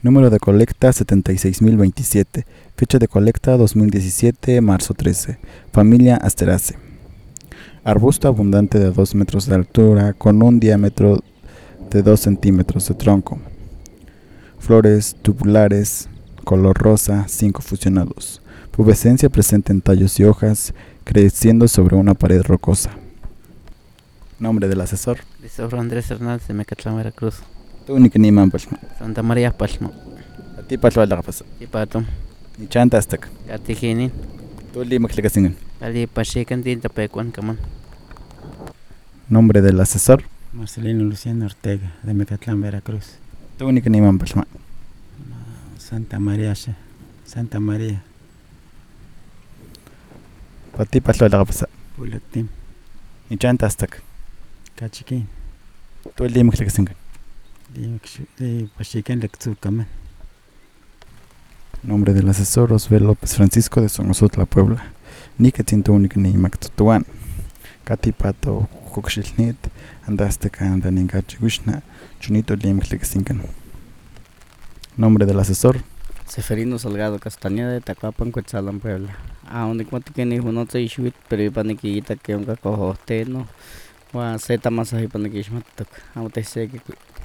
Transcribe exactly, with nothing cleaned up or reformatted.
Número de colecta setenta y seis mil veintisiete. Fecha de colecta dos mil diecisiete, marzo trece. Familia Asteraceae. Arbusto abundante de dos metros de altura con un diámetro de dos centímetros de tronco. Flores tubulares, color rosa, cinco fusionados. Pubescencia presente en tallos y hojas, creciendo sobre una pared rocosa. Nombre del asesor. Lisofro Andrés Hernández de Mecatlán, Veracruz. Tú ni que ni man palma. Santa María Palmo. A ti palma la pasa. Ipatum. Ni chanta hasta acá. Gatijinin. Tú li maclicasingan. Ali Pachican Tinta Pecuan Caman. Nombre del asesor. Marcelino Luciano Ortega, de Mecatlán, Veracruz. Tú ni que ni man palma. Santa María, Santa María. A ti palma la pasa. Pulatim, Ni chanta hasta acá. Cachiquín, Tú li maclicasingan. de Pachican Lectzucaman. Nombre del asesor Osbel López Francisco de Sonozotla, Puebla. Ni que tinto ni que ni mactutuan. Kati pato Juxilnit, andaste ka andaningachi gushna, chunito li maclicasingan. Nombre del asesor. Seferino Salgado Castañeda de Tacuapan, Cuetzalan, Puebla. A donde cuento que ni uno te ishuit, pero iba ni que quita que un cacojo no. O a zeta más ahí para que ishmatok. A usted sé que